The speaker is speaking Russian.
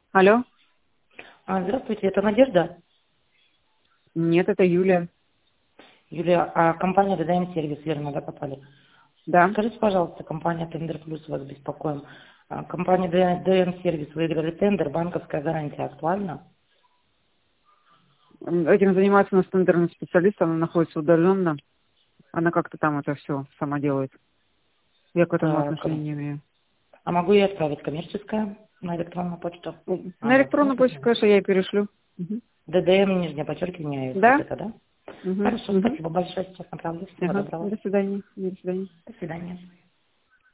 Алло? Здравствуйте, это Надежда? Нет, это Юлия. Юлия, компания ДДМ сервис, верно, да, попали? Да. Скажите, пожалуйста, компания Тендер Плюс вас беспокоим. Компания ДДМ сервис выиграли тендер, банковская гарантия актуальна? Этим занимается у нас тендерный специалист, она находится удаленно. Она как-то там это все сама делает. Я к этому Так, отношения не имею. а могу я отправить коммерческое на электронную почту? На электронную Можно? почту, конечно, я и перешлю. ДДМ, нижнее подчеркивание, вот Да? это, да? Угу. Хорошо, спасибо большое, сейчас направлю. Всего Ага. доброго. До свидания. До свидания. До свидания.